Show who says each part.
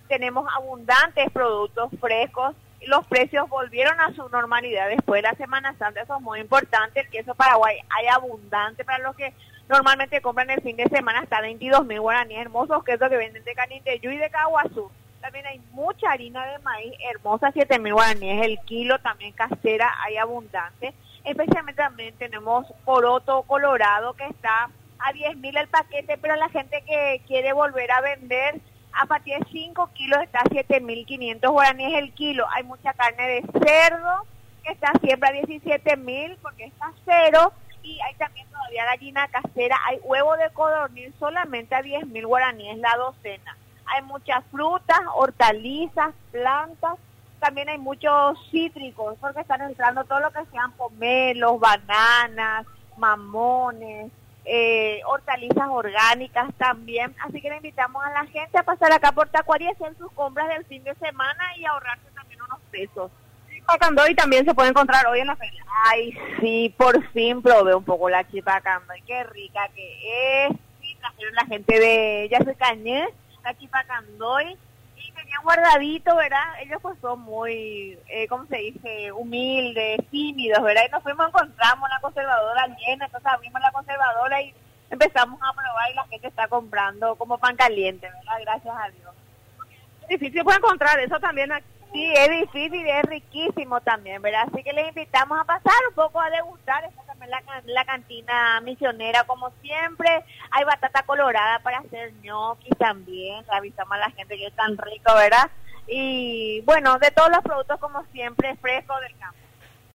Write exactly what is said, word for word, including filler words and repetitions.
Speaker 1: tenemos abundantes productos frescos. Los precios volvieron a su normalidad después de la Semana Santa, eso es muy importante. El queso Paraguay hay abundante para los que normalmente compran el fin de semana, hasta veintidós mil guaraníes, hermosos quesos que venden de Canindeyú y de Caguazú. También hay mucha harina de maíz hermosa, siete mil guaraníes el kilo, también casera hay abundante. Especialmente también tenemos poroto colorado que está a diez mil el paquete, pero la gente que quiere volver a vender, a partir de cinco kilos está a siete mil quinientos guaraníes el kilo. Hay mucha carne de cerdo que está siempre a diecisiete mil porque está cero. Y hay también todavía gallina casera. Hay huevo de codorniz solamente a diez mil guaraníes la docena. Hay muchas frutas, hortalizas, plantas. También hay muchos cítricos porque están entrando todo lo que sean pomelos, bananas, mamones. Eh, hortalizas orgánicas también, así que le invitamos a la gente a pasar acá por Tacuarí y hacer sus compras del fin de semana y ahorrarse también unos pesos.
Speaker 2: Chipacandoy también se puede encontrar hoy en la feria.
Speaker 1: Ay, sí, por fin probé un poco la chipacandoy, qué rica que es. Sí, trajeron la gente de Yacecañé, la chipacandoy, y tenían guardadito, ¿verdad? Ellos pues son muy, eh, ¿cómo se dice? Humildes, tímidos, ¿verdad? Y nos fuimos, encontramos la conservadora llena, entonces abrimos la conservadora y empezamos a probar y la gente está comprando como pan caliente, ¿verdad? Gracias a Dios.
Speaker 2: Es difícil puede encontrar eso también aquí.
Speaker 1: Sí, es difícil y es riquísimo también, ¿verdad? Así que les invitamos a pasar un poco a degustar. Está también la, la cantina misionera, como siempre. Hay batata colorada para hacer ñoquis también. Le avisamos a la gente que es tan rico, ¿verdad? Y bueno, de todos los productos, como siempre, frescos del campo.